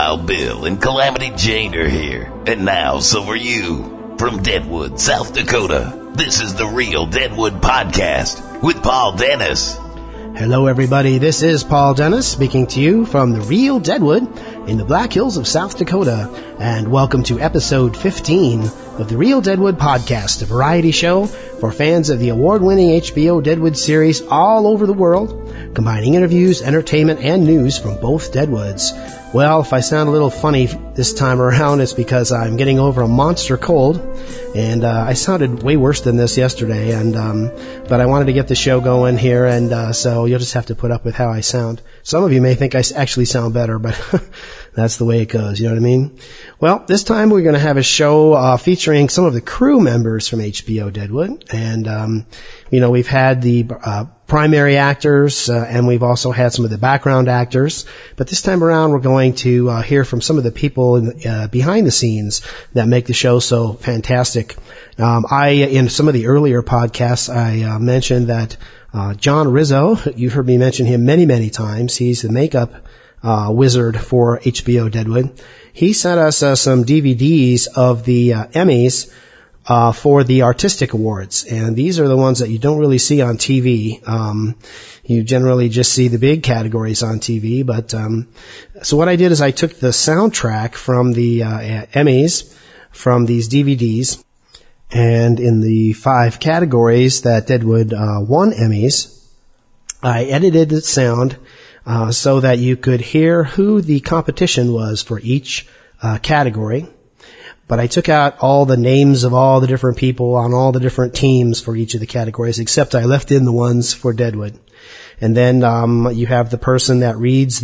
Wild Bill and Calamity Jane are here. And now, so are you. From Deadwood, South Dakota, this is the Real Deadwood Podcast with Paul Dennis. Hello, everybody. This is Paul Dennis speaking to you from the Real Deadwood in the Black Hills of South Dakota. And welcome to episode 15 of the Real Deadwood Podcast, a variety show for fans of the award-winning HBO Deadwood series all over the world, combining interviews, entertainment, and news from both Deadwoods. Well, if I sound a little funny this time around, it's because I'm getting over a monster cold, and I sounded way worse than this yesterday, but I wanted to get the show going here, and so you'll just have to put up with how I sound. Some of you may think I actually sound better, but that's the way it goes, you know what I mean? Well, this time we're going to have a show featuring some of the crew members from HBO Deadwood, and we've had the primary actors, and we've also had some of the background actors. But this time around, we're going to hear from some of the people behind the scenes that make the show so fantastic. In some of the earlier podcasts, I mentioned that John Rizzo, you've heard me mention him many, many times. He's the makeup wizard for HBO Deadwood. He sent us some DVDs of the Emmys for the Artistic Awards, and these are the ones that you don't really see on TV. You generally just see the big categories on TV, but so what I did is I took the soundtrack from the Emmys from these DVDs, and in the 5 categories that Deadwood won Emmys, I edited the sound so that you could hear who the competition was for each category. But I took out all the names of all the different people on all the different teams for each of the categories, except I left in the ones for Deadwood. And then you have the person that reads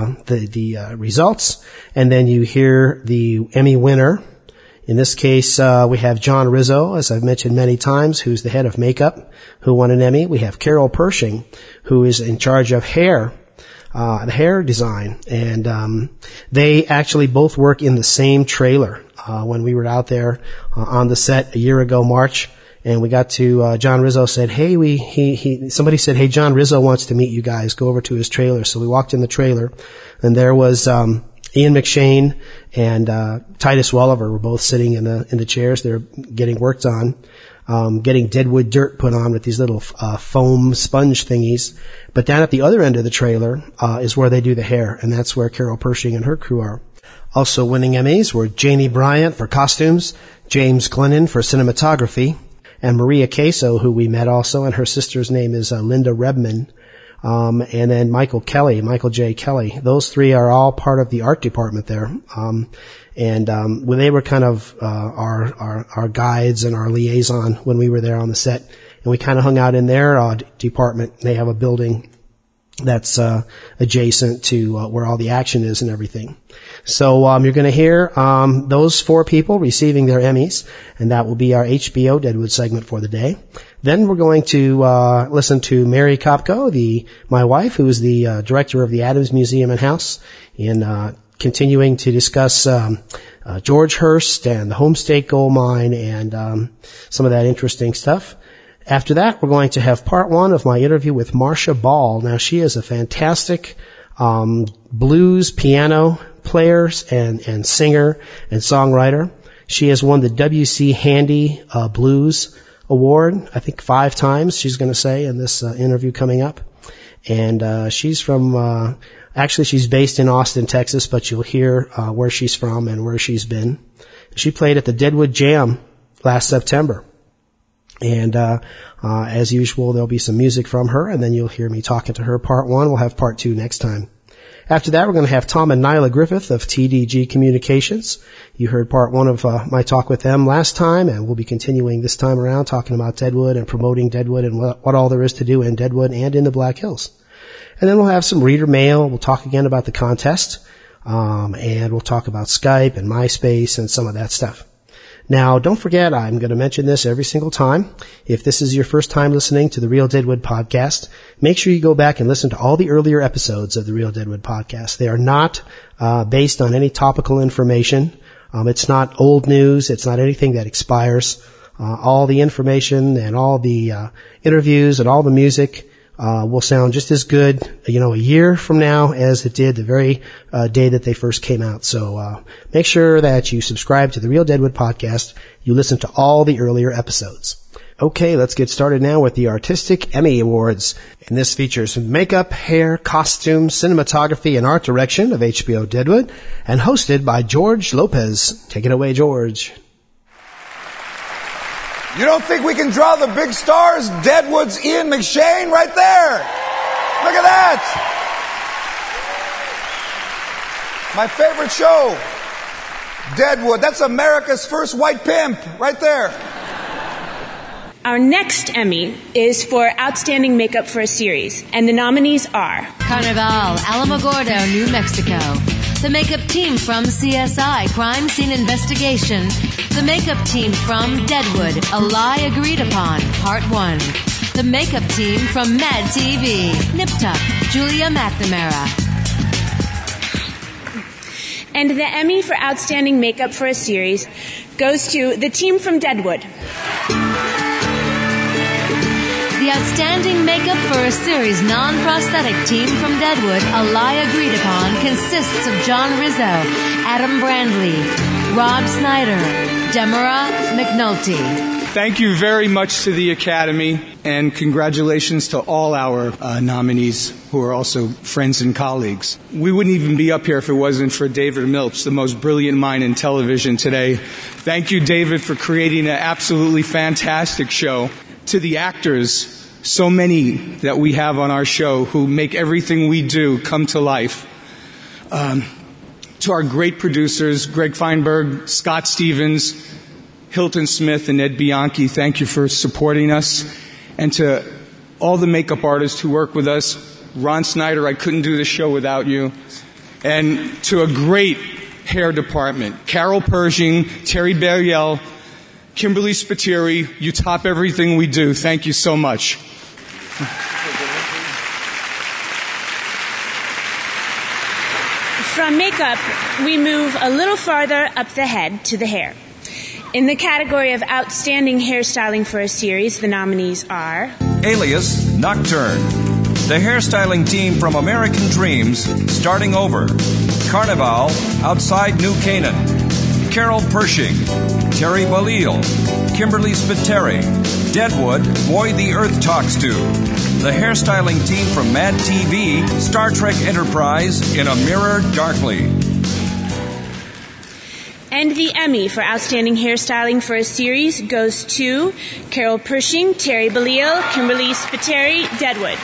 the results, and then you hear the Emmy winner. In this case, we have John Rizzo, as I've mentioned many times, who's the head of makeup, who won an Emmy. We have Carol Pershing, who is in charge of hair. The hair design, and they actually both work in the same trailer. When we were out there on the set a year ago, March, and we got to John Rizzo said, "Hey, somebody said, hey, John Rizzo wants to meet you guys. Go over to his trailer." So we walked in the trailer, and there was Ian McShane and Titus Welliver were both sitting in the chairs. They're getting worked on. Getting Deadwood dirt put on with these little foam sponge thingies. But down at the other end of the trailer is where they do the hair, and that's where Carol Pershing and her crew are. Also winning Emmys were Janie Bryant for costumes, James Glennon for cinematography, and Maria Queso, who we met also, and her sister's name is Linda Rebman. And then Michael J. Kelly. Those 3 are all part of the art department there. When they were kind of our guides and our liaison when we were there on the set, and we kind of hung out in their department. They have a building that's adjacent to where all the action is and everything. So you're going to hear those 4 people receiving their Emmys, and that will be our HBO Deadwood segment for the day. Then we're going to listen to Mary Kopko, my wife, who is the director of the Adams Museum and House, in continuing to discuss George Hearst and the Homestake Gold Mine and some of that interesting stuff. After that, we're going to have part 1 of my interview with Marcia Ball. Now, she is a fantastic blues piano player and singer and songwriter. She has won the W.C. Handy Blues Award, I think 5 times, she's going to say, in this interview coming up. And she's from... Actually, she's based in Austin, Texas, but you'll hear where she's from and where she's been. She played at the Deadwood Jam last September. And as usual, there'll be some music from her, and then you'll hear me talking to her part 1. We'll have part 2 next time. After that, we're going to have Tom and Nyla Griffith of TDG Communications. You heard part 1 of my talk with them last time, and we'll be continuing this time around talking about Deadwood and promoting Deadwood and what all there is to do in Deadwood and in the Black Hills. And then we'll have some reader mail. We'll talk again about the contest, and we'll talk about Skype and MySpace and some of that stuff. Now, don't forget, I'm going to mention this every single time. If this is your first time listening to the Real Deadwood Podcast, make sure you go back and listen to all the earlier episodes of the Real Deadwood Podcast. They are not based on any topical information. It's not old news. It's not anything that expires. All the information and all the interviews and all the music will sound just as good, a year from now as it did the very day that they first came out. So make sure that you subscribe to the Real Deadwood podcast. You listen to all the earlier episodes. Okay, let's get started now with the Artistic Emmy Awards. And this features makeup, hair, costume, cinematography, and art direction of HBO Deadwood, and hosted by George Lopez. Take it away, George. You don't think we can draw the big stars? Deadwood's Ian McShane right there. Look at that. My favorite show, Deadwood. That's America's first white pimp right there. Our next Emmy is for Outstanding Makeup for a Series, and the nominees are Carnival, Alamogordo, New Mexico. The makeup team from CSI, Crime Scene Investigation. The makeup team from Deadwood, A Lie Agreed Upon, Part 1. The makeup team from Mad TV, Nip Tuck, Julia McNamara. And the Emmy for Outstanding Makeup for a Series goes to the team from Deadwood. The Outstanding Makeup for a Series non-prosthetic team from Deadwood, A Lie Agreed Upon, consists of John Rizzo, Adam Brandley, Rob Snyder, Demara McNulty. Thank you very much to the Academy, and congratulations to all our nominees who are also friends and colleagues. We wouldn't even be up here if it wasn't for David Milch, the most brilliant mind in television today. Thank you, David, for creating an absolutely fantastic show. To the actors, so many that we have on our show who make everything we do come to life. To our great producers, Greg Feinberg, Scott Stevens, Hilton Smith, and Ed Bianchi, thank you for supporting us. And to all the makeup artists who work with us, Ron Snyder, I couldn't do this show without you. And to a great hair department, Carol Pershing, Terry Bariel, Kimberly Spiteri, you top everything we do. Thank you so much. From makeup, we move a little farther up the head to the hair. In the category of Outstanding Hairstyling for a Series, the nominees are Alias, Nocturne. The hairstyling team from American Dreams, Starting Over. Carnival, Outside New Canaan. Carol Pershing, Terry Balil, Kimberly Spiteri, Deadwood, Boy the Earth Talks To. The hairstyling team from Mad TV, Star Trek Enterprise, In a Mirror Darkly. And the Emmy for Outstanding Hairstyling for a Series goes to Carol Pershing, Terry Balil, Kimberly Spiteri, Deadwood.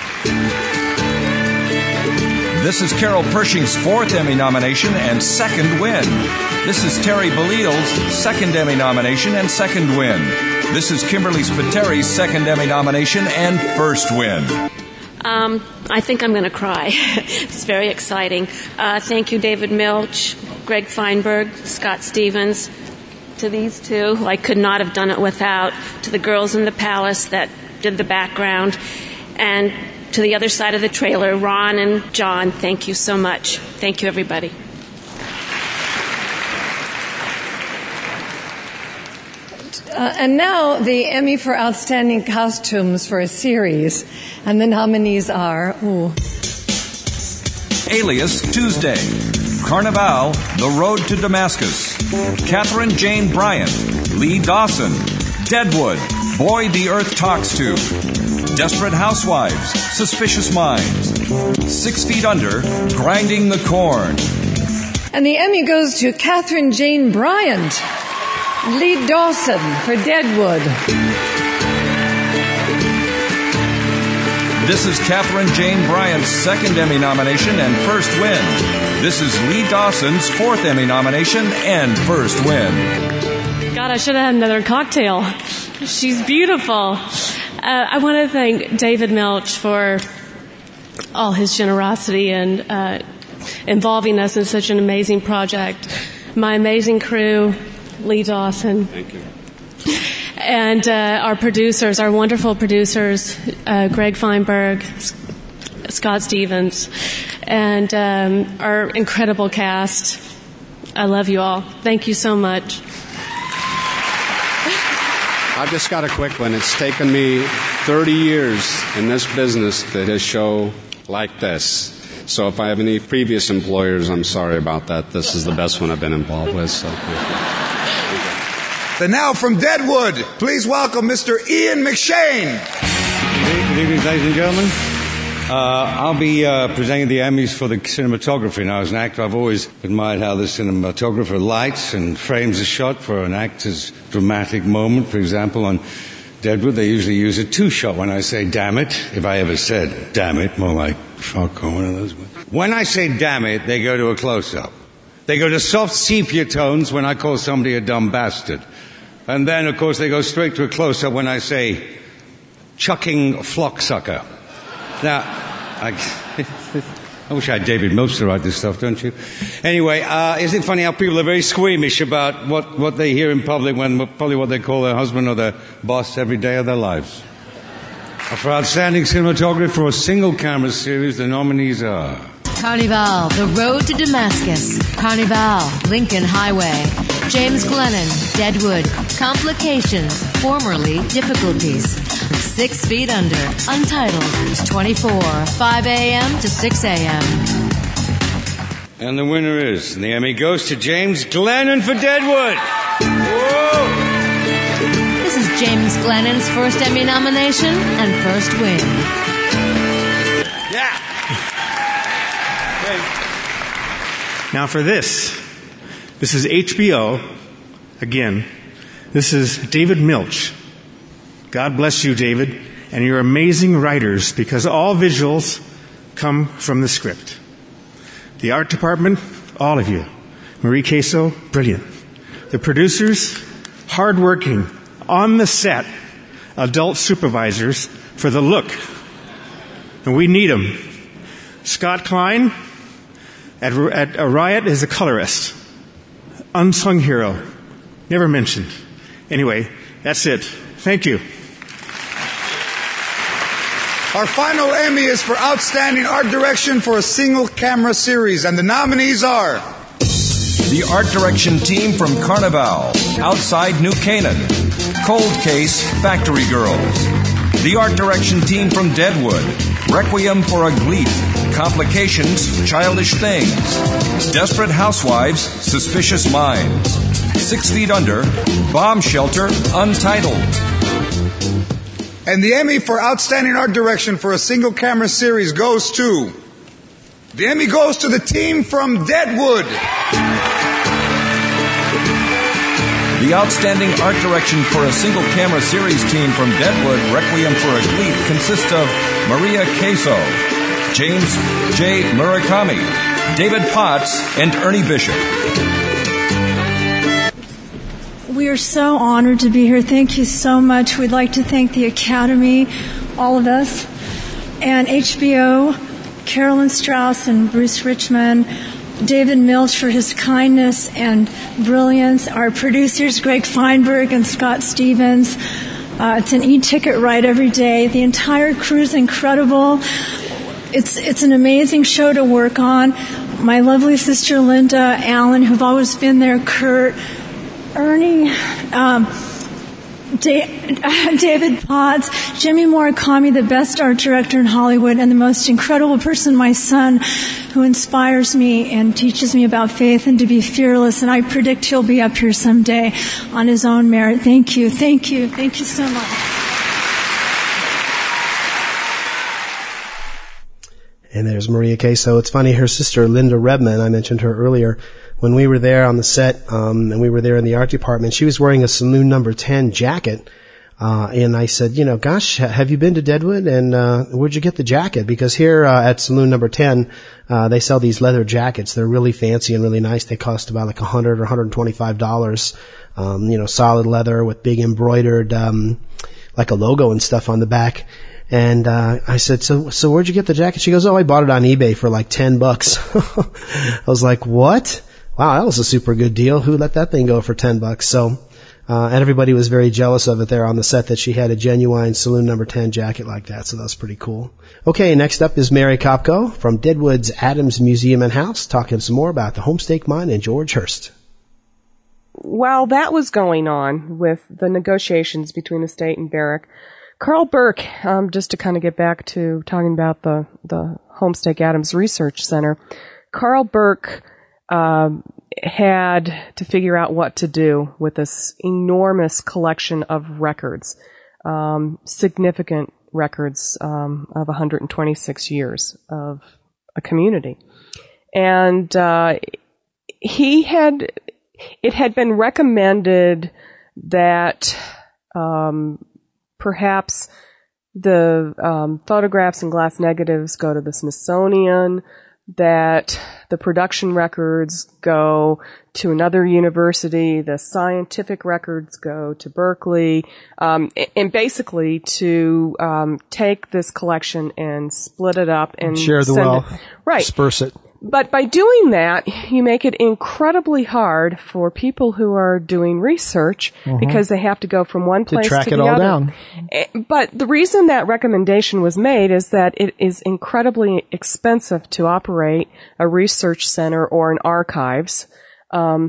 This is Carol Pershing's 4th Emmy nomination and 2nd win. This is Terry Balil's 2nd Emmy nomination and 2nd win. This is Kimberly Spiteri's 2nd Emmy nomination and 1st win. I think I'm going to cry. It's very exciting. Thank you, David Milch, Greg Feinberg, Scott Stevens, to these two, who I could not have done it without, to the girls in the palace that did the background, and to the other side of the trailer, Ron and John. Thank you so much. Thank you, everybody. And now the Emmy for Outstanding Costumes for a Series. And the nominees are... Alias, Tuesday. Carnival, The Road to Damascus. Catherine Jane Bryant. Lee Dawson. Deadwood, Boy the Earth Talks To. Desperate Housewives, Suspicious Minds. 6 Feet Under, Grinding the Corn. And the Emmy goes to Catherine Jane Bryant. Lee Dawson for Deadwood. This is Catherine Jane Bryant's 2nd Emmy nomination and 1st win. This is Lee Dawson's 4th Emmy nomination and 1st win. God, I should have had another cocktail. She's beautiful. I want to thank David Milch for all his generosity and involving us in such an amazing project. My amazing crew, Lee Dawson. Thank you. And our producers, our wonderful producers, Greg Feinberg, Scott Stevens, and our incredible cast. I love you all. Thank you so much. I've just got a quick one. It's taken me 30 years in this business that a show like this. So if I have any previous employers, I'm sorry about that. This is the best one I've been involved with. So. And now from Deadwood, please welcome Mr. Ian McShane. Good evening, ladies and gentlemen. I'll be presenting the Emmys for the cinematography. Now, as an actor, I've always admired how the cinematographer lights and frames a shot for an actor's dramatic moment. For example, on Deadwood, they usually use a two-shot when I say, damn it, if I ever said, damn it, more like, fuck, or one of those. When I say, damn it, they go to a close-up. They go to soft sepia tones when I call somebody a dumb bastard. And then, of course, they go straight to a close-up when I say, chucking flocksucker. Now, I wish I had David Milch to write this stuff, don't you? Anyway, isn't it funny how people are very squeamish about what they hear in public when probably what they call their husband or their boss every day of their lives? For outstanding cinematography for a single camera series, the nominees are... Carnival, The Road to Damascus. Carnival, Lincoln Highway. James Glennon, Deadwood. Complications, formerly Difficulties. 6 Feet Under, Untitled, 24, 5 a.m. to 6 a.m. And the winner is, and the Emmy goes to James Glennon for Deadwood. Whoa! This is James Glennon's first Emmy nomination and first win. Yeah! Now for this is HBO, again. This is David Milch. God bless you, David, and your amazing writers, because all visuals come from the script. The art department, all of you. Marie Queso, brilliant. The producers, hardworking, on the set, adult supervisors for the look. And we need them. Scott Klein at Riot is a colorist. Unsung hero. Never mentioned. Anyway, that's it. Thank you. Our final Emmy is for Outstanding Art Direction for a Single Camera Series, and the nominees are... The Art Direction team from Carnival, Outside New Canaan, Cold Case, Factory Girls. The Art Direction team from Deadwood, Requiem for a Gleep, Complications, Childish Things, Desperate Housewives, Suspicious Minds, 6 Feet Under, Bomb Shelter, Untitled. And the Emmy for Outstanding Art Direction for a Single Camera Series goes to... The Emmy goes to the team from Deadwood. The Outstanding Art Direction for a Single Camera Series team from Deadwood, Requiem for a Gleep, consists of Maria Queso, James J. Murakami, David Potts, and Ernie Bishop. We are so honored to be here. Thank you so much. We'd like to thank the Academy, all of us, and HBO, Carolyn Strauss and Bruce Richmond, David Milch for his kindness and brilliance, our producers, Greg Feinberg and Scott Stevens. It's an e-ticket ride every day. The entire crew is incredible. It's an amazing show to work on. My lovely sister Linda Allen, who've always been there, Kurt, Ernie, David Potts, Jimmy Murakami, the best art director in Hollywood, and the most incredible person, my son, who inspires me and teaches me about faith and to be fearless. And I predict he'll be up here someday on his own merit. Thank you. Thank you. Thank you so much. And there's Maria Queso. It's funny, her sister, Linda Redman, I mentioned her earlier, when we were there on the set, and we were there in the art department, she was wearing a Saloon Number 10 jacket. And I said, gosh, have you been to Deadwood? And, where'd you get the jacket? Because here, at Saloon Number 10, they sell these leather jackets. They're really fancy and really nice. They cost about like $100 or $125. Solid leather with big embroidered, like a logo and stuff on the back. And, I said, so where'd you get the jacket? She goes, I bought it on eBay for like $10. I was like, what? Wow, that was a super good deal. Who let that thing go for $10? So, and everybody was very jealous of it there on the set that she had a genuine Saloon Number 10 jacket like that. So that was pretty cool. Okay, next up is Mary Kopko from Deadwood's Adams Museum and House, talking some more about the Homestake Mine and George Hearst. While that was going on with the negotiations between the state and Barrick, Carl Burke, just to kind of get back to talking about the Homestake Adams Research Center, Carl Burke had to figure out what to do with this enormous collection of records, significant records of 126 years of a community. And it had been recommended that perhaps the photographs and glass negatives go to the Smithsonian, that the production records go to another university, the scientific records go to Berkeley, and basically to take this collection and split it up and share the wealth, right, disperse it. But by doing that, you make it incredibly hard for people who are doing research because they have to go from one place to track the it all other. down. But the reason that recommendation was made is that it is incredibly expensive to operate a research center or an archives. So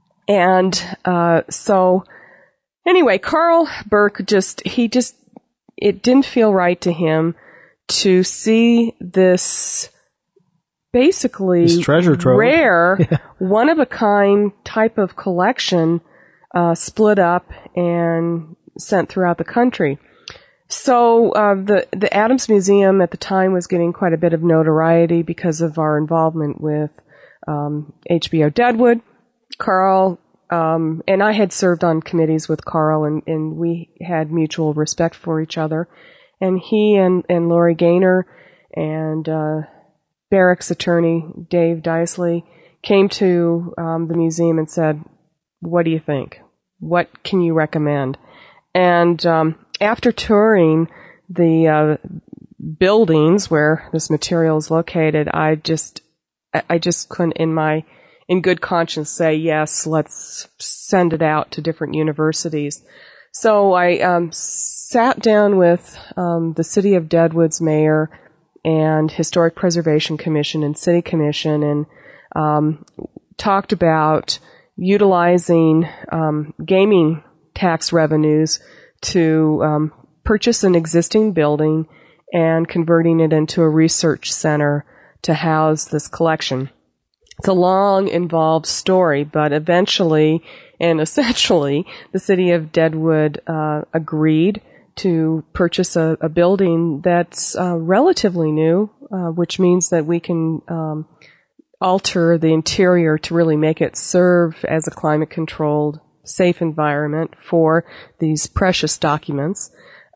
anyway, Carl Burke it didn't feel right to him to see this basically treasure trove, rare, one-of-a-kind type of collection split up and sent throughout the country. So the Adams Museum at the time was getting quite a bit of notoriety because of our involvement with HBO Deadwood. Carl and I had served on committees with Carl, and we had mutual respect for each other. And he and Lori Gaynor and Barrick's attorney, Dave Deisley, came to the museum and said, "What do you think? What can you recommend?" And after touring the buildings where this material is located, I just couldn't, in good conscience, say, yes, let's send it out to different universities. So I sat down with the City of Deadwood's mayor and Historic Preservation Commission and City Commission, and talked about utilizing gaming tax revenues to purchase an existing building and converting it into a research center to house this collection. It's a long, involved story, but eventually and essentially the City of Deadwood agreed to purchase a building that's relatively new, which means that we can alter the interior to really make it serve as a climate-controlled, safe environment for these precious documents.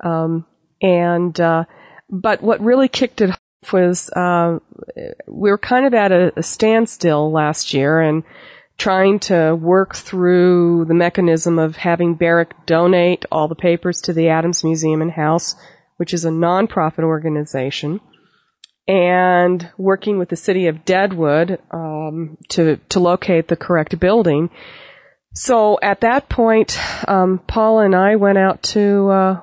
But what really kicked it off was we were kind of at a standstill last year and trying to work through the mechanism of having Barrick donate all the papers to the Adams Museum and House, which is a nonprofit organization, and working with the City of Deadwood to locate the correct building. So at that point, Paula and I went out to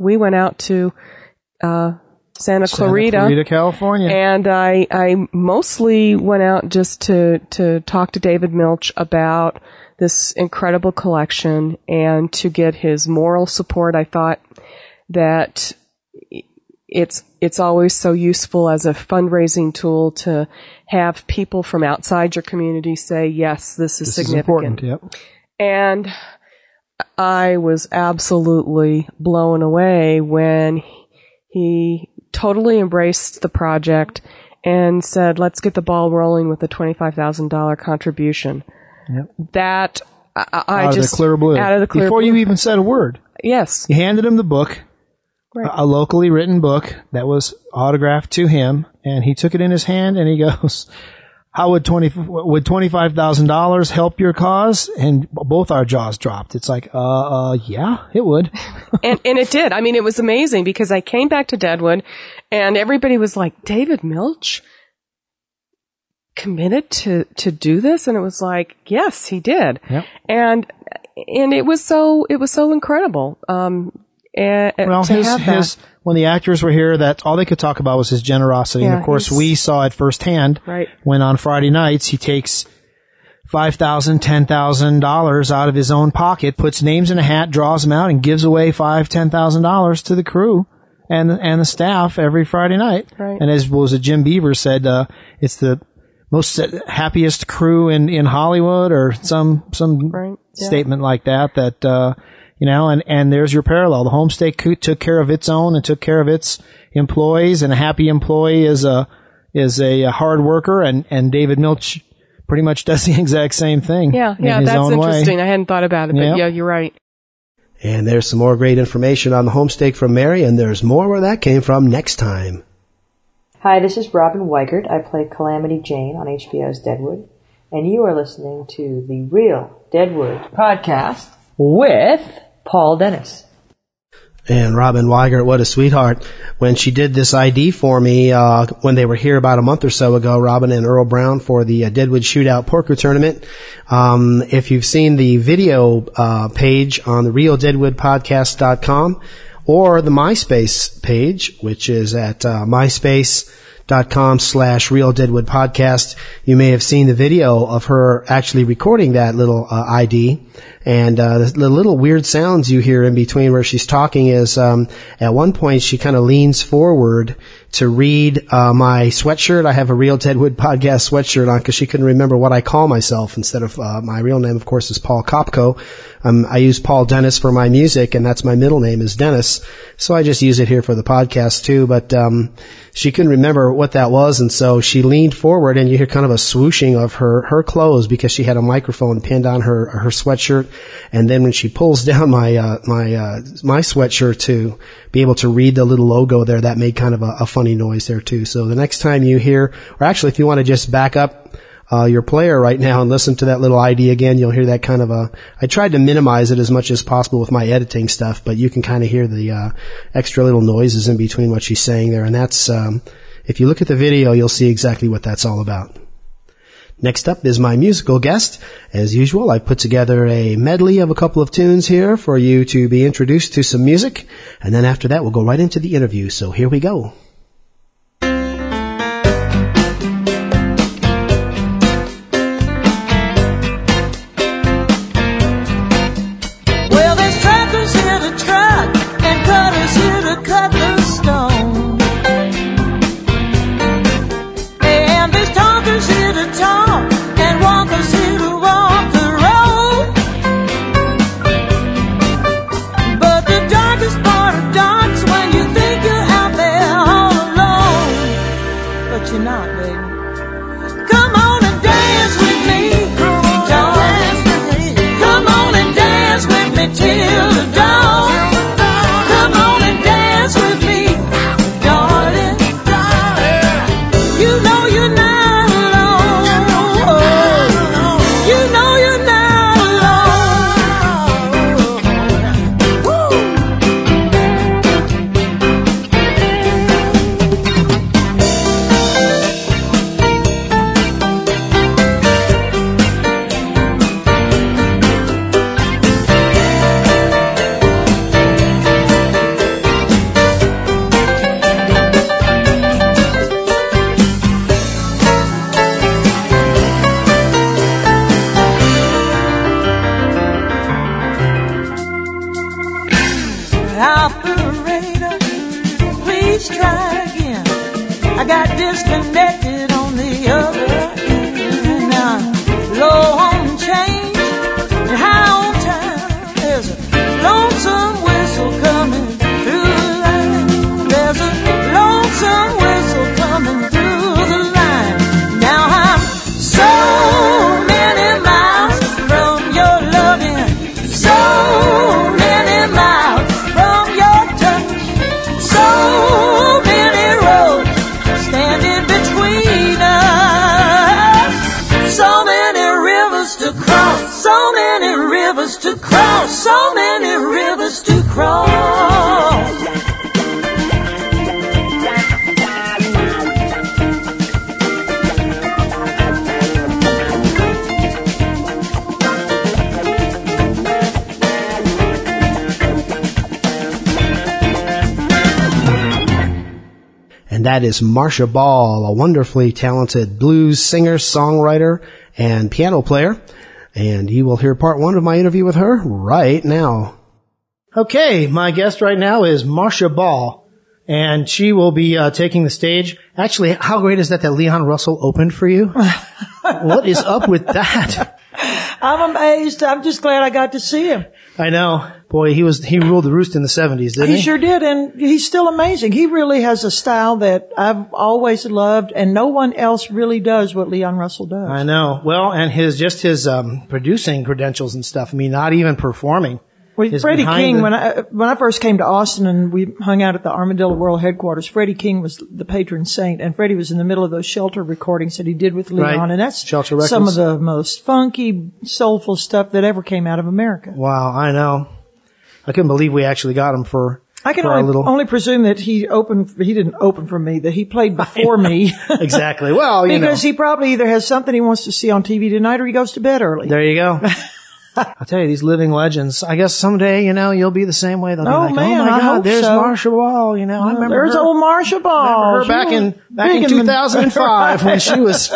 Santa Clarita, California. And I mostly went out just to talk to David Milch about this incredible collection and to get his moral support. I thought that it's always so useful as a fundraising tool to have people from outside your community say, yes, this is significant. Is important, yep. And I was absolutely blown away when he totally embraced the project and said, let's get the ball rolling with the $25,000 contribution. Yep. That out of the clear blue. Before you even said a word. Yes. You handed him the book, right. A locally written book that was autographed to him, and he took it in his hand and he goes, how would $25,000 help your cause? And both our jaws dropped. It's like, yeah, it would. and it did. I mean, it was amazing because I came back to Deadwood and everybody was like, David Milch committed to do this? And it was like, yes, he did. Yep. And it was so incredible. When the actors were here, that all they could talk about was his generosity. Yeah, and of course, we saw it firsthand. Right. When on Friday nights, he takes $5,000, $10,000 out of his own pocket, puts names in a hat, draws them out, and gives away $5,000, $10,000 to the crew and the staff every Friday night. Right. And as was it Jim Beaver said, it's the most happiest crew in Hollywood, or some right. Yeah. statement like that, you know, and there's your parallel. The Homestay took care of its own and took care of its employees, and a happy employee is a hard worker, and David Milch pretty much does the exact same thing. Yeah, that's interesting. I hadn't thought about it, but yeah, you're right. And there's some more great information on the Homestake from Mary, and there's more where that came from next time. Hi, this is Robin Weigert. I play Calamity Jane on HBO's Deadwood, and you are listening to the Real Deadwood podcast with Paul Dennis. And Robin Weigert, what a sweetheart. When she did this ID for me, when they were here about a month or so ago, Robin and Earl Brown, for the Deadwood Shootout Poker Tournament. If you've seen the video page on the RealDeadwoodPodcast.com or the MySpace page, which is at MySpace.com/RealDeadwoodPodcast, you may have seen the video of her actually recording that little ID. And the little weird sounds you hear in between where she's talking is, at one point she kind of leans forward to read my sweatshirt. I have a Real Deadwood Podcast sweatshirt on because she couldn't remember what I call myself. Instead of my real name, of course, is Paul Kopko. I use Paul Dennis for my music, and that's my middle name is Dennis. So I just use it here for the podcast too. But she couldn't remember what that was, and so she leaned forward, and you hear kind of a swooshing of her clothes because she had a microphone pinned on her sweatshirt. And then when she pulls down my sweatshirt to be able to read the little logo there, that made kind of a funny noise there too. So the next time you hear, or actually if you want to just back up your player right now and listen to that little ID again, you'll hear that kind of I tried to minimize it as much as possible with my editing stuff, but you can kind of hear the extra little noises in between what she's saying there. And that's, if you look at the video, you'll see exactly what that's all about. Next up is my musical guest. As usual, I've put together a medley of a couple of tunes here for you to be introduced to some music, and then after that we'll go right into the interview. So here we go. Well, there's truckers here to truck and cutters here to cut the stone. And there's talkers here to talk. Walkers here to walk the road. But the darkest part of dark's when you think you're out there all alone. But you're not, baby. Come on and dance with me, darling. Come on and dance with me till the dawn. Come on and dance with me, darling. You know you're not. Operator, please try again. I got disconnected on the other end. Now, low on change and high on time. There's a lonesome whistle coming through the line. There's a lonesome whistle coming through the line. Now I'm so many miles from your loving, so many miles from your touch, so many roads standing between us, so many rivers And that is Marcia Ball, a wonderfully talented blues singer, songwriter, and piano player. And you will hear part 1 of my interview with her right now. Okay, my guest right now is Marcia Ball, and she will be taking the stage. Actually, how great is that Leon Russell opened for you? What is up with that? I'm amazed. I'm just glad I got to see him. I know. Boy, he ruled the roost in the 70s, didn't he? He sure did, and he's still amazing. He really has a style that I've always loved, and no one else really does what Leon Russell does. I know. Well, and his producing credentials and stuff. I mean, not even performing. Well, Freddie King, when I first came to Austin and we hung out at the Armadillo World Headquarters, Freddie King was the patron saint, and Freddie was in the middle of those Shelter recordings that he did with Leon, right. And that's some of the most funky, soulful stuff that ever came out of America. Wow, I know. I couldn't believe we actually got him for. I can only presume that he didn't open for me, that he played before me. Exactly. Well, because he probably either has something he wants to see on TV tonight or he goes to bed early. There you go. I'll tell you, these living legends, I guess someday, you'll be the same way. They'll be like, man, oh my God, there's so. Marcia Ball, I remember there's old Marcia Ball. I remember her back in 2005 when she was.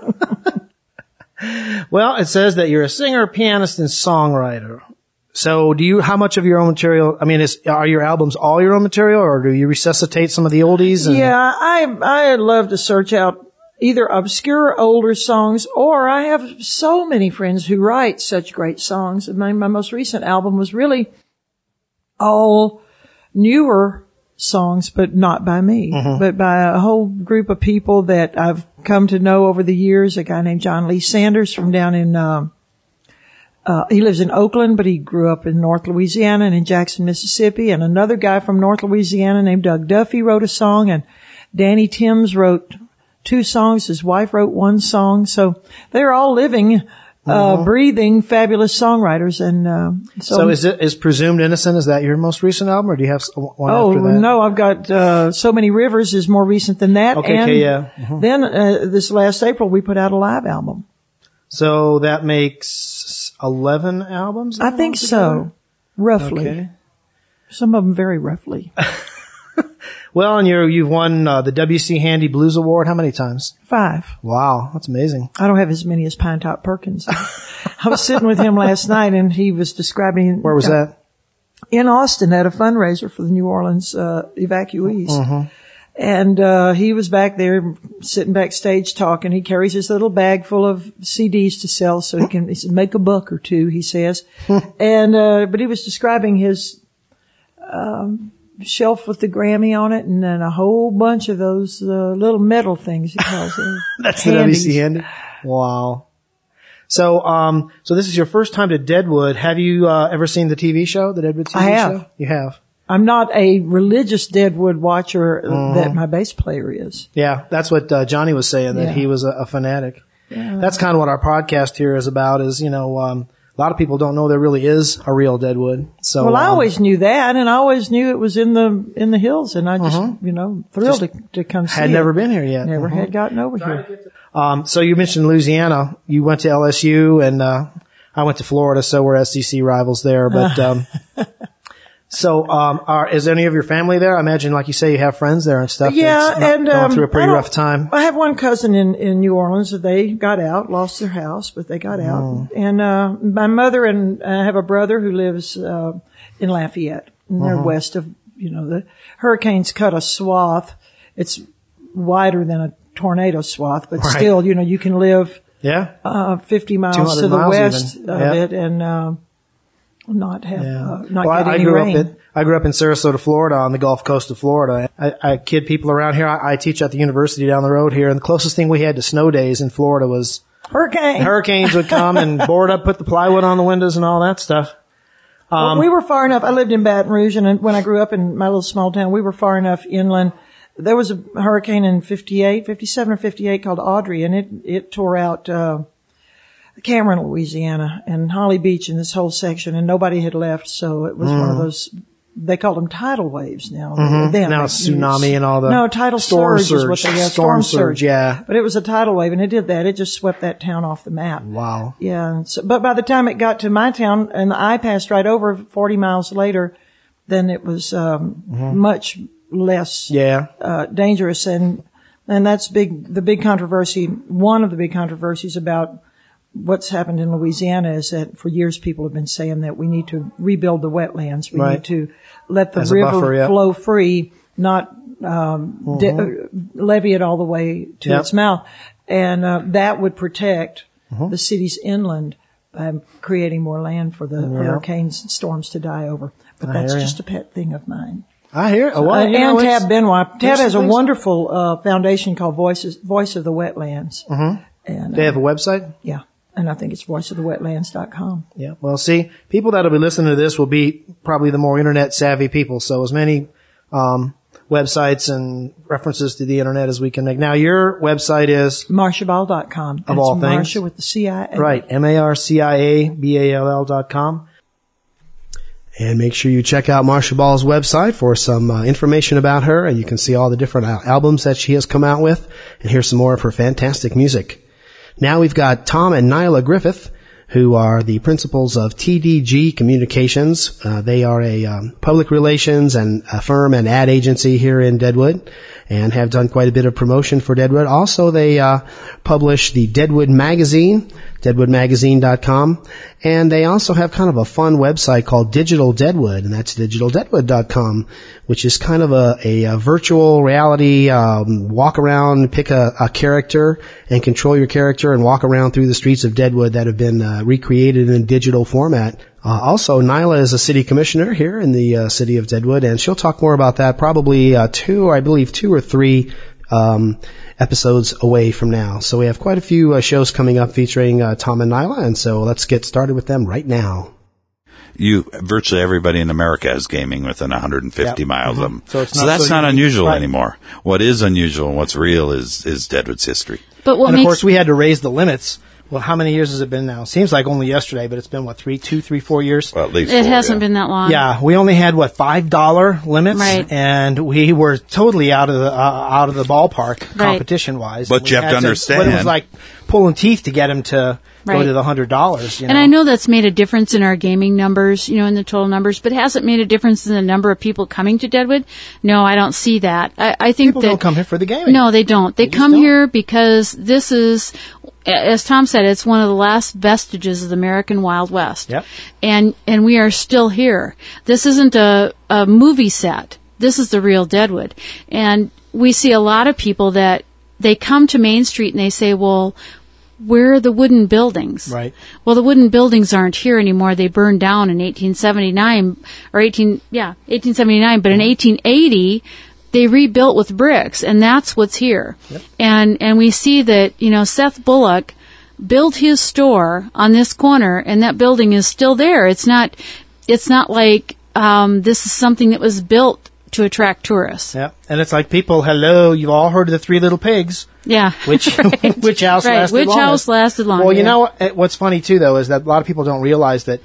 Well, it says that you're a singer, pianist, and songwriter. So how much of your own material, are your albums all your own material, or do you resuscitate some of the oldies? Yeah, I love to search out either obscure older songs, or I have so many friends who write such great songs. My most recent album was really all newer songs, but not by me, but by a whole group of people that I've come to know over the years. A guy named John Lee Sanders from down in, he lives in Oakland, but he grew up in North Louisiana and in Jackson, Mississippi. And another guy from North Louisiana named Doug Duffy wrote a song, and Danny Timms wrote 2 songs. His wife wrote 1 song. So they're all living, breathing, fabulous songwriters. And so is Presumed Innocent, is that your most recent album, or do you have one after that? No, I've got So Many Rivers is more recent than that. Okay, yeah. Then this last April we put out a live album. So that makes 11 albums? I think so, roughly. Okay. Some of them very roughly. Well, and you've won the W.C. Handy Blues Award how many times? 5. Wow, that's amazing. I don't have as many as Pine Top Perkins. I was sitting with him last night, and he was describing... Where was that? In Austin at a fundraiser for the New Orleans evacuees. And he was back there sitting backstage talking. He carries his little bag full of CDs to sell so he can make a buck or two, he says. And but he was describing his shelf with the Grammy on it, and then a whole bunch of those little metal things, he calls them. That's the W.C. Handy? Wow. So this is your first time to Deadwood. Have you ever seen the TV show, the Deadwood TV show? I have. You have? I'm not a religious Deadwood watcher that my bass player is. Yeah, that's what Johnny was saying, that he was a fanatic. Yeah. That's kind of what our podcast here is about, is, a lot of people don't know there really is a real Deadwood. So, well, I always knew that, and I always knew it was in the hills, and I just, thrilled to come see it. Had never been here yet. Never had gotten over here. So you mentioned Louisiana. You went to LSU, and I went to Florida, so we're SEC rivals there. But so is any of your family there? I imagine, like you say, you have friends there and stuff. Yeah, and going through a pretty rough time. I have one cousin in New Orleans that they got out, lost their house, but they got out. And my mother and I have a brother who lives in Lafayette, and they're west of the hurricanes cut a swath. It's wider than a tornado swath, but still, you can live 50 miles to the west of it and not have get any rain. I grew up in Sarasota, Florida, on the Gulf Coast of Florida. I kid people around here. I teach at the university down the road here, and the closest thing we had to snow days in Florida was hurricanes would come and board up, put the plywood on the windows and all that stuff. We were far enough. I lived in Baton Rouge, and when I grew up in my little small town, we were far enough inland. There was a hurricane in 57 or 58 called Audrey, and it tore out Cameron, Louisiana, and Holly Beach in this whole section, and nobody had left, so it was one of those, they called them tidal waves now. Now it's tsunami and all the... No, tidal surge is what they have. Storm surge, yeah. But it was a tidal wave, and it did that. It just swept that town off the map. Wow. Yeah. But by the time it got to my town, and I passed right over 40 miles later, then it was much less dangerous, and that's the big controversy. One of the big controversies about what's happened in Louisiana is that for years people have been saying that we need to rebuild the wetlands. We need to let the river flow free, not levee it all the way to its mouth, and that would protect the city's inland by creating more land for the hurricanes and storms to die over. But that's just a pet thing of mine. I hear. And Tab Benoit. Tab has a wonderful foundation called Voice of the Wetlands. And they have a website? Yeah. And I think it's voiceofthewetlands.com. Yeah. Well, see, people that will be listening to this will be probably the more internet savvy people. So as many websites and references to the internet as we can make. Now, your website is MarciaBall.com. Of all things. Marcia with the CIA. Right. MarciaBall.com. And make sure you check out Marcia Ball's website for some information about her, and you can see all the different albums that she has come out with and hear some more of her fantastic music. Now we've got Tom and Nyla Griffith, who are the principals of TDG Communications. They are a public relations and a firm and ad agency here in Deadwood and have done quite a bit of promotion for Deadwood. Also, they publish the Deadwood Magazine, deadwoodmagazine.com, and they also have kind of a fun website called Digital Deadwood, and that's digitaldeadwood.com, which is kind of a virtual reality walk around, pick a character and control your character and walk around through the streets of Deadwood that have been recreated in digital format. Also, Nyla is a city commissioner here in the city of Deadwood, and she'll talk more about that probably two or three episodes away from now. So we have quite a few shows coming up featuring Tom and Nyla, and so let's get started with them right now. Virtually everybody in America has gaming within 150 miles of them. So that's not unusual anymore. What is unusual and what's real is Deadwood's history. But of course, we had to raise the limits. Well, how many years has it been now? Seems like only yesterday, but it's been, 4 years? Well, at least it hasn't been that long. Yeah, we only had, $5 limits? Right. And we were totally out of the ballpark, competition-wise. But you have to understand. But it was like pulling teeth to get him to go to the $100, And I know that's made a difference in our gaming numbers, in the total numbers, but has it made a difference in the number of people coming to Deadwood? No, I don't see that. I think people don't come here for the gaming. No, they don't. They come here because this is, as Tom said, it's one of the last vestiges of the American Wild West. Yep. And we are still here. This isn't a movie set. This is the real Deadwood. And we see a lot of people that they come to Main Street and they say, well, where are the wooden buildings? Right. Well, the wooden buildings aren't here anymore. They burned down in 1879, or 1879, but in 1880, they rebuilt with bricks, and that's what's here. Yep. And we see that, Seth Bullock built his store on this corner, and that building is still there. It's not like, this is something that was built to attract tourists. Yeah. And it's like hello, you've all heard of the Three Little Pigs. Yeah. Which house lasted Which longest? house lasted longer? Well, what's funny too, though, is that a lot of people don't realize that,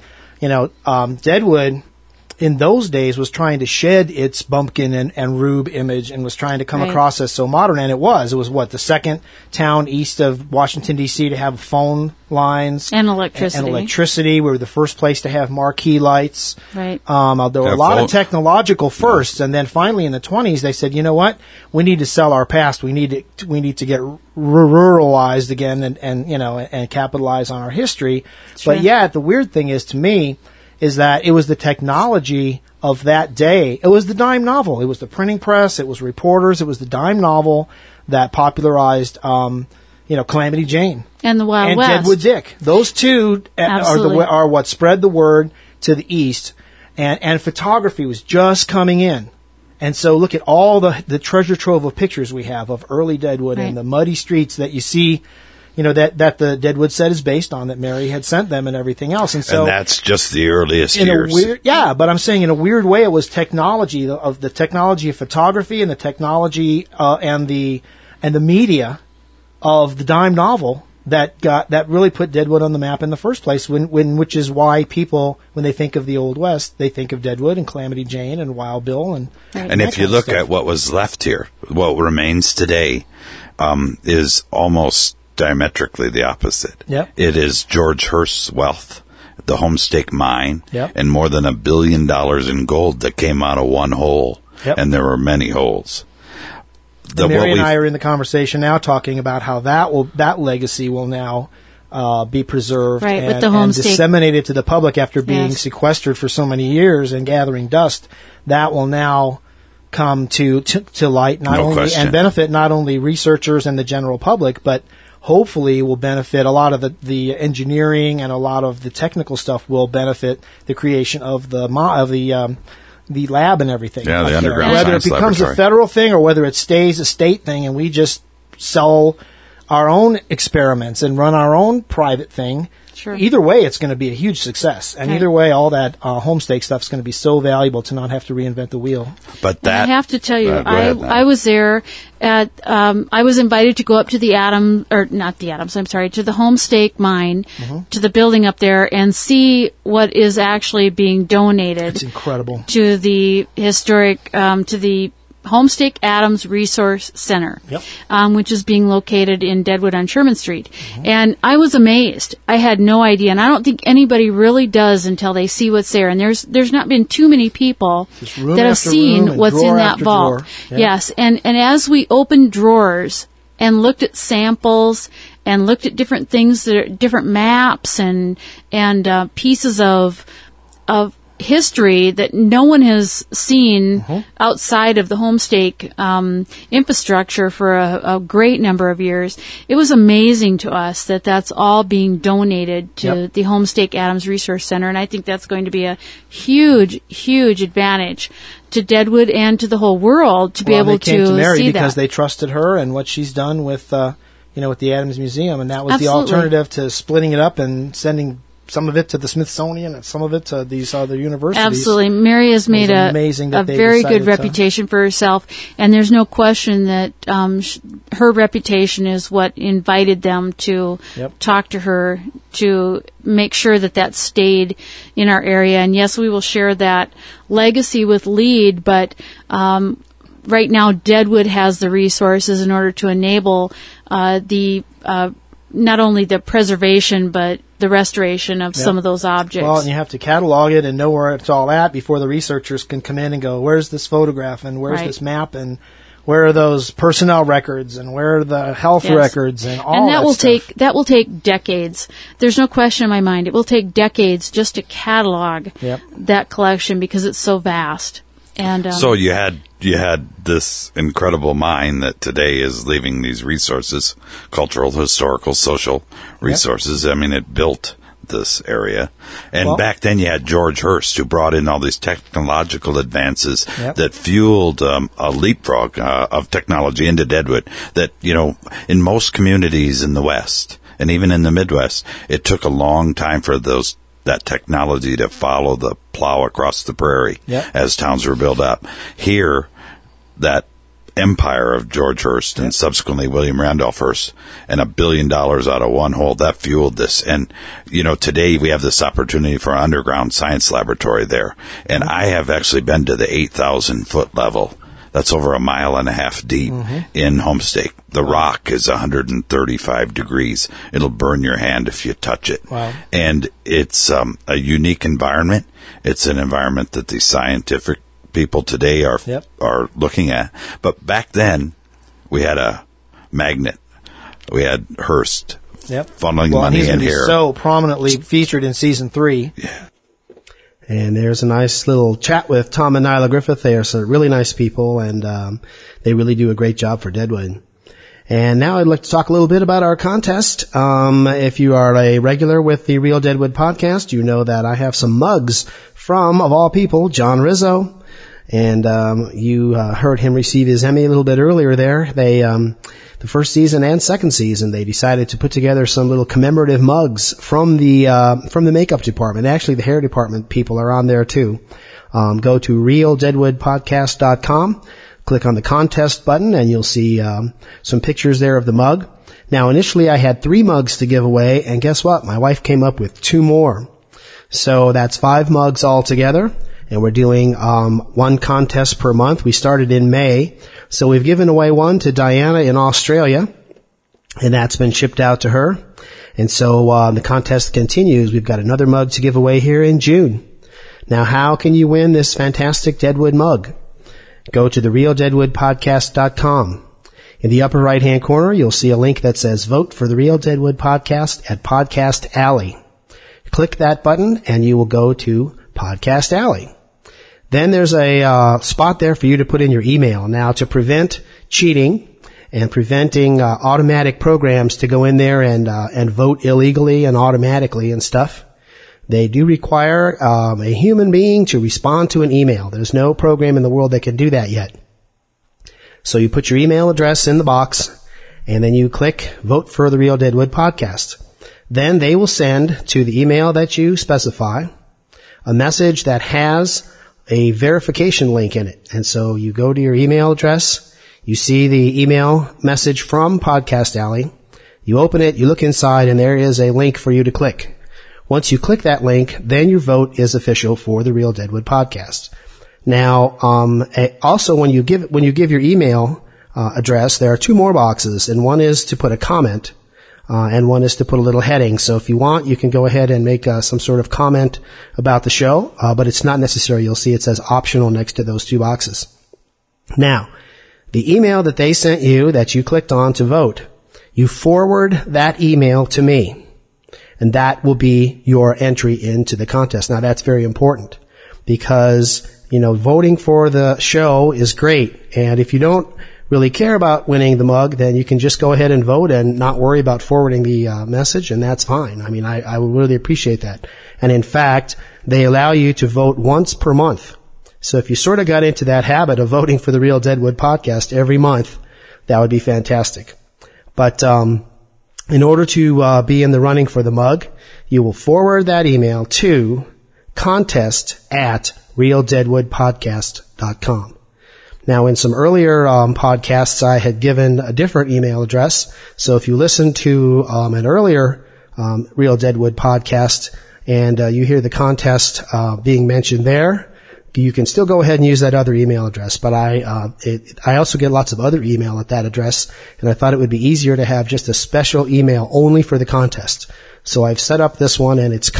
Deadwood in those days was trying to shed its bumpkin and rube image and was trying to come across as so modern, and it was the second town east of Washington, D.C. to have phone lines and electricity. We were the first place to have marquee lights. Right. There were a lot of technological firsts, and then finally in the 20s they said, you know what, we need to sell our past. We need to get ruralized again and capitalize on our history. Sure. But the weird thing is, to me, is that it was the technology of that day. It was the dime novel. It was the printing press. It was reporters. It was the dime novel that popularized, Calamity Jane and the Wild and West. Deadwood Dick. Those two are what spread the word to the east. And photography was just coming in. And so look at all the treasure trove of pictures we have of early Deadwood and the muddy streets that you see. That the Deadwood set is based on, that Mary had sent them and everything else. And that's just the earliest years. But I'm saying in a weird way, it was technology of photography and the technology, and the media of the dime novel that really put Deadwood on the map in the first place, which is why people, when they think of the Old West, they think of Deadwood and Calamity Jane and Wild Bill and if you look at what was left here, what remains today, is almost diametrically the opposite. Yep. It is George Hearst's wealth, the Homestake Mine, yep, and more than $1 billion in gold that came out of one hole. and there were many holes. Mary and I are in the conversation now talking about how that legacy will now be preserved with the and disseminated to the public after being sequestered for so many years and gathering dust. That will now come to light and benefit not only researchers and the general public, but hopefully will benefit a lot of the engineering, and a lot of the technical stuff will benefit the creation of the lab and everything. Yeah, the underground whether science it becomes laboratory. a federal thing or whether it stays a state thing and we just sell our own experiments and run our own private thing. Sure. Either way, it's going to be a huge success. And either way, all that homestake stuff is going to be so valuable to not have to reinvent the wheel. But I have to tell you, I was there at, I was invited to go up to the to the Homestake mine, to the building up there, and see what is actually being donated. It's incredible. To the historic, to the Homestake Adams Resource Center, which is being located in Deadwood on Sherman Street. And I was amazed. I had no idea, and I don't think anybody really does until they see what's there. And there's not been too many people that have seen what's in that vault. Yes, and as we opened drawers and looked at samples and looked at different things, that are different maps and pieces of history that no one has seen outside of the Homestake infrastructure for a great number of years. It was amazing to us that that's all being donated to the Homestake Adams Resource Center, and I think that's going to be a huge, huge advantage to Deadwood and to the whole world to be able to see that. They came to Mary because they trusted her and what she's done with with the Adams Museum, and that was the alternative to splitting it up and sending some of it to the Smithsonian and some of it to these other universities. Absolutely. Mary has made a very good reputation for herself, and there's no question that her reputation is what invited them to talk to her to make sure that stayed in our area. And yes, we will share that legacy with LEAD, but right now Deadwood has the resources in order to enable not only the preservation, but the restoration of some of those objects. Well, and you have to catalog it and know where it's all at before the researchers can come in and go, where's this photograph and where's this map and where are those personnel records and where are the health records and all that stuff. That will take decades. There's no question in my mind. It will take decades just to catalog that collection because it's so vast. And so you had this incredible mine that today is leaving these resources, cultural, historical, social resources. I mean, it built this area. And back then you had George Hurst, who brought in all these technological advances that fueled a leapfrog of technology into Deadwood that, in most communities in the West and even in the Midwest, it took a long time for that technology to follow the plow across the prairie as towns were built up. Here, that empire of George Hurst and subsequently William Randolph Hearst and $1 billion out of one hole, that fueled this. And, today we have this opportunity for an underground science laboratory there. And I have actually been to the 8,000-foot level. That's over 1.5 miles deep in Homestake. The rock is 135 degrees. It'll burn your hand if you touch it. Wow. And it's a unique environment. It's an environment that the scientific people today are looking at. But back then, we had a magnet. We had Hearst funneling money in here. He's so prominently featured in season 3. Yeah. And there's a nice little chat with Tom and Nyla Griffith. They are some really nice people, and they really do a great job for Deadwood. And now I'd like to talk a little bit about our contest. If you are a regular with the Real Deadwood podcast, you know that I have some mugs from, of all people, John Rizzo. And you heard him receive his Emmy a little bit earlier there. They the first season and second season, they decided to put together some little commemorative mugs from the makeup department. Actually, the hair department people are on there too. Go to realdeadwoodpodcast.com, click on the contest button, and you'll see some pictures there of the mug. Now, initially, I had 3 mugs to give away, and guess what? My wife came up with 2 more. So that's 5 mugs altogether. And we're doing 1 contest per month. We started in May. So we've given away 1 to Diana in Australia, and that's been shipped out to her. And so the contest continues. We've got another mug to give away here in June. Now, how can you win this fantastic Deadwood mug? go to therealdeadwoodpodcast.com. In the upper right-hand corner, you'll see a link that says Vote for the Real Deadwood Podcast at Podcast Alley. Click that button and you will go to Podcast Alley. Then there's a spot there for you to put in your email. Now, to prevent cheating and preventing automatic programs to go in there and vote illegally and automatically and stuff, they do require a human being to respond to an email. There's no program in the world that can do that yet. So you put your email address in the box, and then you click Vote for the Real Deadwood Podcast. Then they will send to the email that you specify a message that has a verification link in it. And so you go to your email address, you see the email message from Podcast Alley, you open it, you look inside, and there is a link for you to click. Once you click that link, then your vote is official for the Real Deadwood Podcast. Now, also when you give your email address, there are two more boxes, and one is to put a comment, and one is to put a little heading. So if you want, you can go ahead and make some sort of comment about the show, but it's not necessary. You'll see it says optional next to those two boxes. Now, the email that they sent you that you clicked on to vote, you forward that email to me, and that will be your entry into the contest. Now, that's very important because voting for the show is great. And if you don't really care about winning the mug, then you can just go ahead and vote and not worry about forwarding the message, and that's fine. I mean, I would really appreciate that. And in fact, they allow you to vote once per month. So if you sort of got into that habit of voting for the Real Deadwood Podcast every month, that would be fantastic. But in order to be in the running for the mug, you will forward that email to contest@realdeadwoodpodcast.com. Now, in some earlier podcasts, I had given a different email address. So if you listen to an earlier Real Deadwood podcast and you hear the contest being mentioned there, you can still go ahead and use that other email address. But I also get lots of other email at that address, and I thought it would be easier to have just a special email only for the contest. So I've set up this one, and it's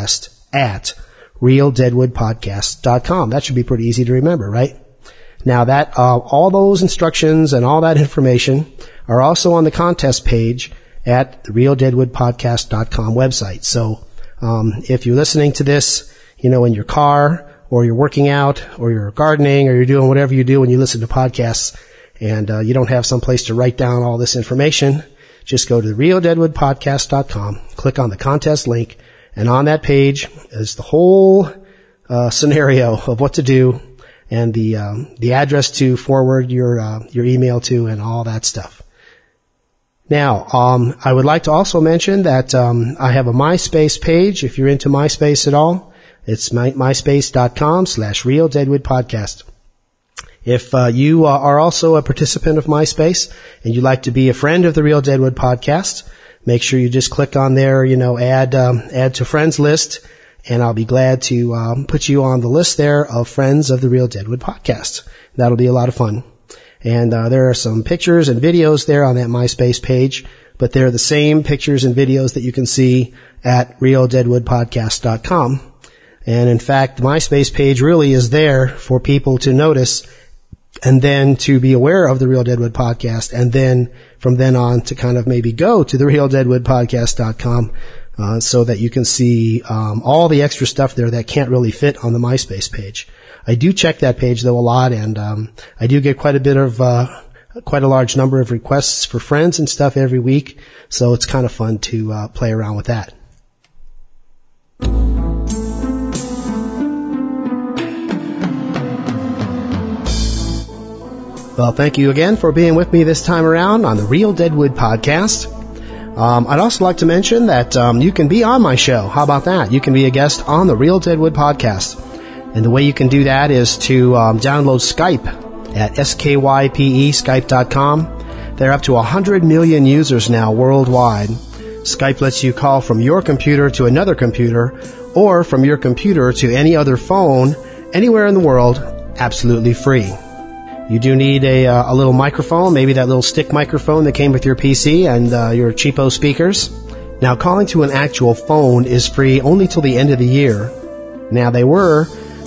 contest@realdeadwoodpodcast.com. That should be pretty easy to remember, right? Now that all those instructions and all that information are also on the contest page at the realdeadwoodpodcast.com website. So if you're listening to this, in your car, or you're working out, or you're gardening, or you're doing whatever you do when you listen to podcasts, and you don't have some place to write down all this information, just go to therealdeadwoodpodcast.com, click on the contest link, and on that page is the whole scenario of what to do, and the address to forward your email to, and all that stuff. Now, I would like to also mention that I have a MySpace page. If you're into MySpace at all, it's myspace.com/realdeadwoodpodcast. If you are also a participant of MySpace and you'd like to be a friend of the Real Deadwood Podcast, make sure you just click on there, add to friends list, and I'll be glad to put you on the list there of friends of the Real Deadwood Podcast. That'll be a lot of fun. And there are some pictures and videos there on that MySpace page, but they're the same pictures and videos that you can see at realdeadwoodpodcast.com. And in fact, the MySpace page really is there for people to notice and then to be aware of the Real Deadwood Podcast, and then from then on to kind of maybe go to the realdeadwoodpodcast.com so that you can see all the extra stuff there that can't really fit on the MySpace page. I do check that page though a lot, and I do get quite a large number of requests for friends and stuff every week, so it's kind of fun to play around with that. Well, thank you again for being with me this time around on the Real Deadwood Podcast. I'd also like to mention that you can be on my show. How about that? You can be a guest on the Real Deadwood Podcast. And the way you can do that is to download Skype at SKYPE, Skype.com. There are up to 100 million users now worldwide. Skype lets you call from your computer to another computer, or from your computer to any other phone anywhere in the world, absolutely free. You do need a little microphone, maybe that little stick microphone that came with your PC and your cheapo speakers. Now, calling to an actual phone is free only till the end of the year. Now, they were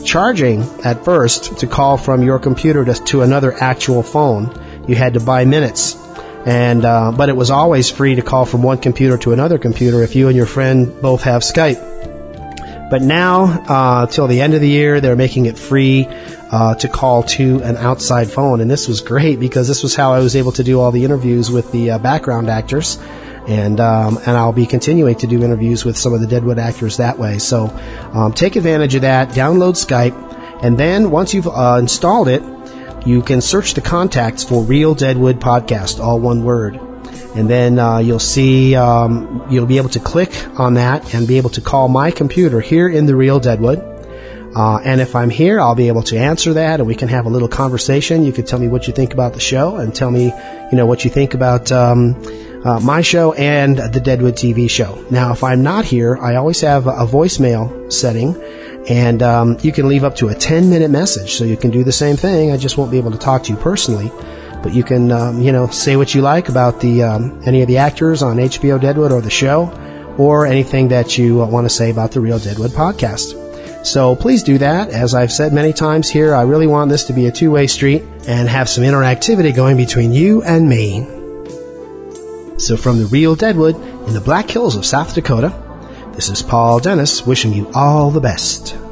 charging at first to call from your computer to another actual phone. You had to buy minutes. And but it was always free to call from one computer to another computer if you and your friend both have Skype. But now, till the end of the year, they're making it free to call to an outside phone. And this was great because this was how I was able to do all the interviews with the background actors. And I'll be continuing to do interviews with some of the Deadwood actors that way. So take advantage of that. Download Skype. And then once you've installed it, you can search the contacts for Real Deadwood Podcast, all one word. And then you'll see, you'll be able to click on that and be able to call my computer here in the Real Deadwood. And if I'm here, I'll be able to answer that and we can have a little conversation. You can tell me what you think about the show and tell me, what you think about my show and the Deadwood TV show. Now, if I'm not here, I always have a voicemail setting. And you can leave up to a 10-minute message, so you can do the same thing. I just won't be able to talk to you personally, but you can, say what you like about the any of the actors on HBO Deadwood or the show, or anything that you want to say about the Real Deadwood podcast. So please do that. As I've said many times here, I really want this to be a two-way street and have some interactivity going between you and me. So from the Real Deadwood in the Black Hills of South Dakota, this is Paul Dennis wishing you all the best.